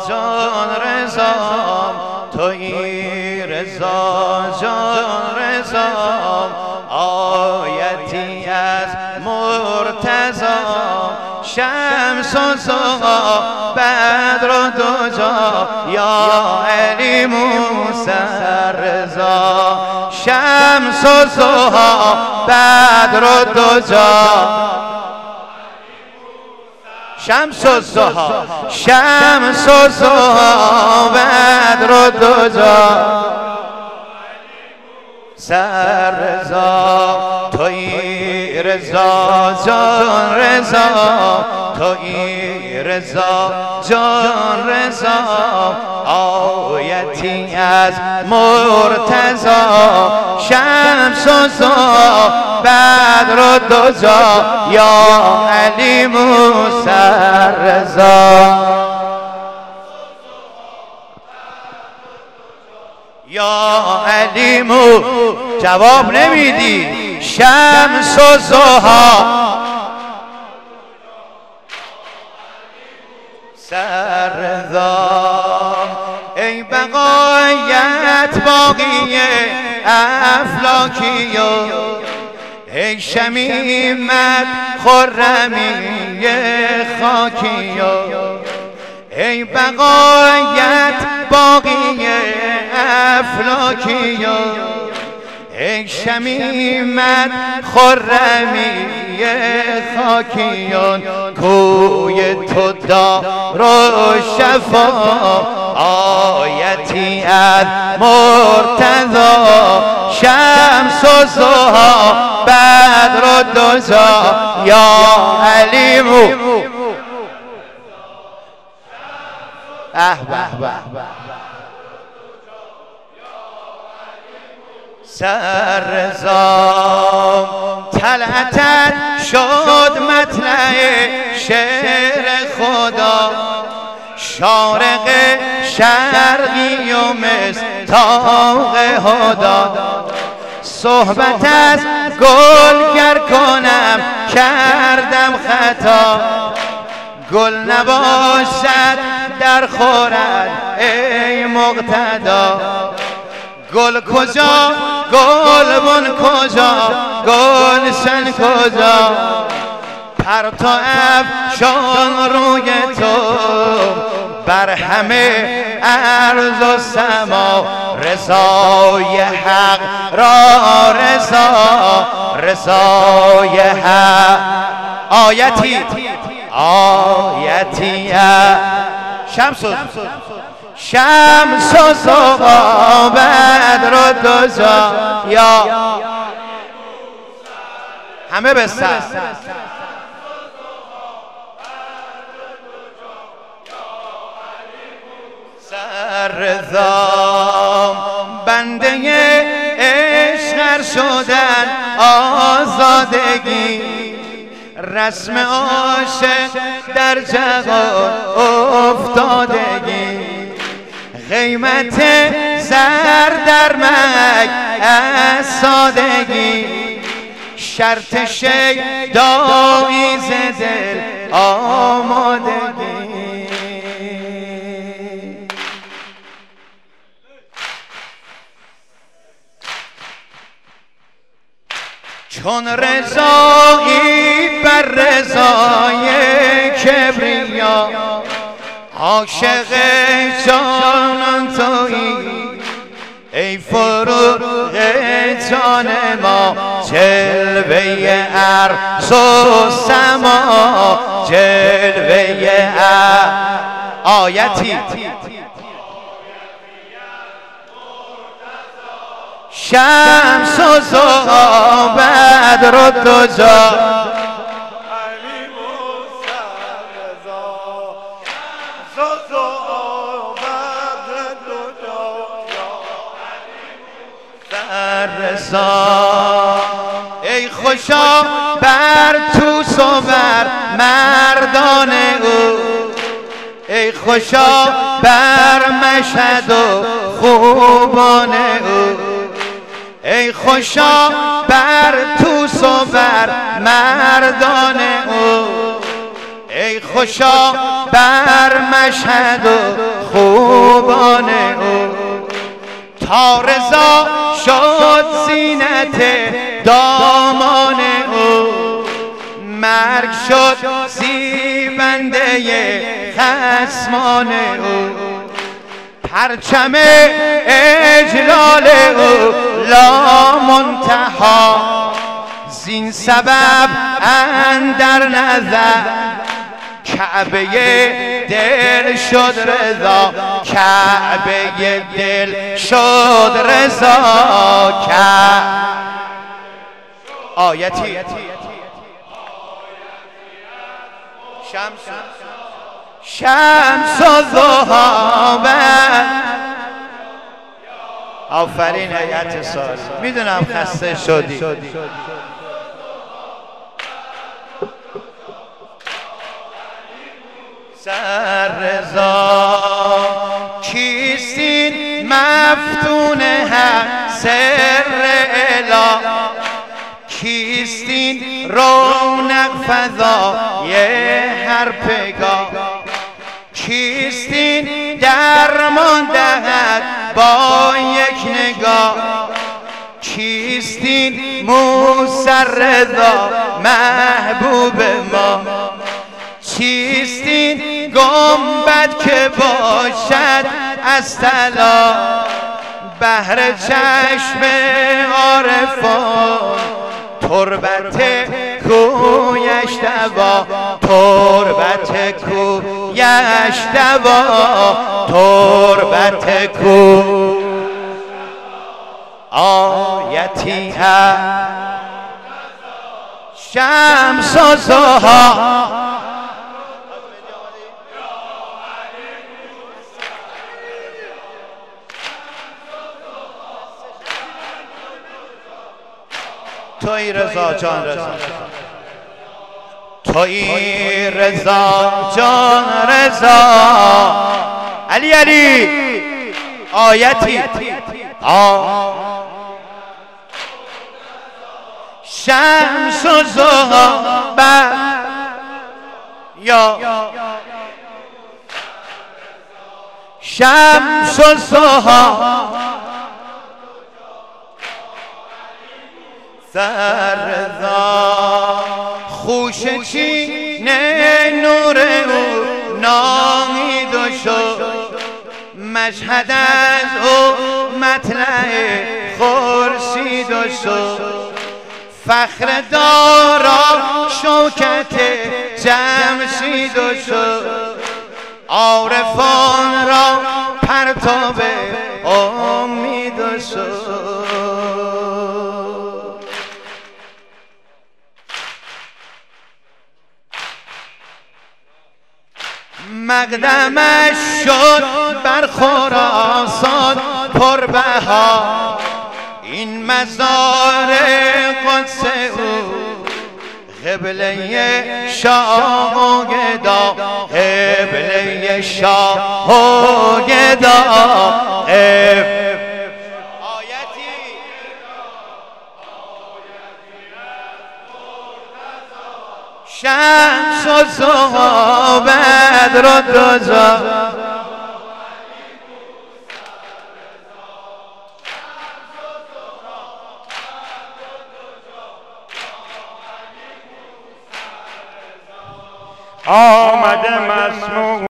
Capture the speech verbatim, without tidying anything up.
جان رضا تویی رضا جان رضا آیتی از مرتضی شمس و ضحی بدر و دجا یا علی موسی رضا شمس و ضحی بدر و دجا شمس و ضحی شمس و ضحی بدر و دجا سر رضا تویی رضا جان رضا تویی رضا جان رضا آیتی از مرتضی شمس و ضحی بدر و دجا یا علی موسی رضا یا علی مو جواب نمیدی شمس و ضحی سردا ای بقایت باقی افلاکی ای شمیمت خرمی خاکی ای بقایت باقی افلاکی ای شمیمت خرمی خاکیان کوی تو دار و شفا آیتی از مرتضی شمس و ضحی بدر و دجا یا علی مو اه به به سر رضا طلعتت شد مطلع شعر خدا شارق شرقی و مصداق هدا صحبت از گل گر کنم کردم خطا گل نباشد در خورد ای مقتدا گل کجا گلبن کجا گلشن کجا پرتو افشان روی تو بر همه ارض و سما رضای حق را رضا رضای حق آیتی آیتی شمس شمس و ضحی بدر و دجا یا همه بستن سر رضا بنده عشق شدن آزادگی رسم عاشق در جهان افتادگی قیمت زر در مگ از سادگی شرط شیدایی ز دل آمادگی چون رضایی بر رضای کبریا عاشق جانان تویی ای فروغ جان ما جلوه عرض و سما جلوه آیتی شمس و ضحی بدر و دجا ای خوشا بر توس و بر مردان او ای خوشا بر مشهد و خوبان او ای خوشا بر توس و بر مردان او ای خوشا بر مشهد و خوبان او، تا رضا شد زینت دامان او، مرگ شد زیبنده خصمان او، پرچم اجلال او لا منتها، زین سبب اندر نظر کعبه دل شد رضا، کعبه دل شد رضا. آیتی شمس شمس و ضحا بر. آفرین هیئت سال، میدونم خسته شدی. سر رضا کیستین مفتون حق سر اله، کیستین رونق فضای هر پگاه، کیستین درمان دهد با یک نگاه، کیستین موسی رضا محبوب ما، چیستین گنبد که باشد از طلا، بهر چشم عارفان تربت کویش دوا، تربت کویش دوا، تربت کو. آیتی شمس و ضحا، توی رضا جان رضا، توی رضا جان رضا. علی علی آیتی شمس و ضحا بر یا شمس و ضحا سر رضا، خوشه چین نور او نامید و شد، مشهد از او مطلع خورشید و شد، فخر دارا شوکت جمشید و شد، عارفان را پرتاب امید و شد. مقدمش شد بر خراسان پربها، این مزار قدس او قبله شاه و گدا، قبله شاه و گدا. شمس و ضحا بدر و دوزا، آمده مسموع